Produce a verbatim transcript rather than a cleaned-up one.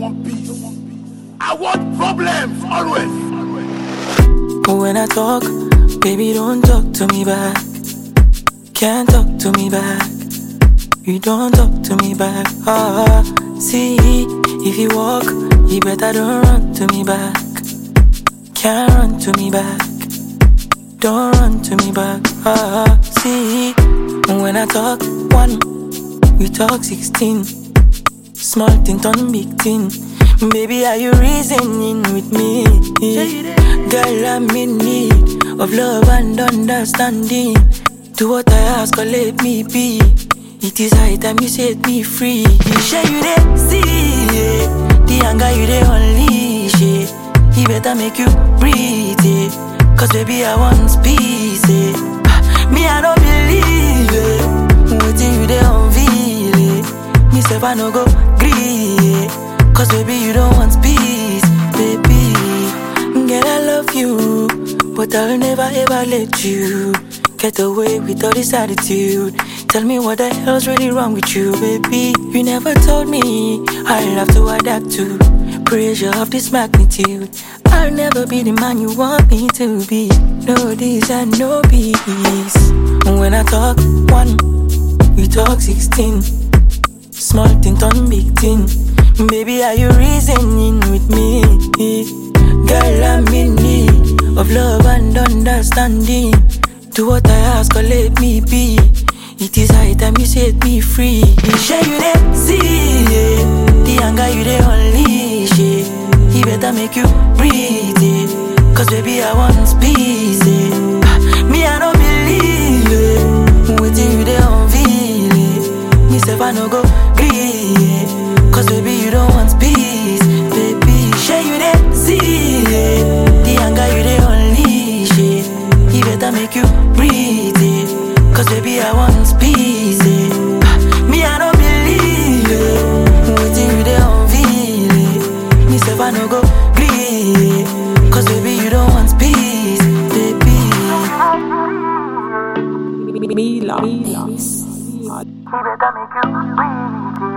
want peace. I want problems always. When I talk, baby, don't talk to me back. Can't talk to me back. You don't talk to me back. Ah, see, if you walk, you better don't run to me back. Can't run to me back. Don't run to me back. Ah, see, when I talk one, you talk sixteen. Small thing turn big thing. Baby, are you reasoning with me? Girl, I'm in need of love and understanding. Do what I ask or let me be. It is high time you set me free. Share you there, see yeah. The anger you there unleash it. He better make you breathe it. Cause baby I want peace it. Me I don't believe it. Waiting you there unveil it. Me say I no go gree it. Cause baby you don't want peace, baby. Girl I love you, but I'll never ever let you get away with all this attitude. Tell me what the hell's really wrong with you, baby. You never told me I'll have to adapt to pressure of this magnitude. I'll never be the man you want me to be. No this and no peace. When I talk one, you talk sixteen. Small thing turn big thing. Baby, are you reasoning with me? Girl, I'm in need of love and understanding. Do what I ask or let me be. It is high time you set me free. Share you there, see yeah. The anger you there unleash it. He better make you breathe it. Cause baby I want peace it. Me I don't believe it. Waiting you there unveil it. Me say I no go gree it. Cause baby you don't want peace, baby. Share you there, see yeah. The anger you there unleash it. He better make you breathe it. Cause baby I want peace eh. Me I don't believe it. Waiting you there unveil it. Me say I no go gree it. Cause baby you don't want peace, baby. Me love, me love. He better make you breathe it.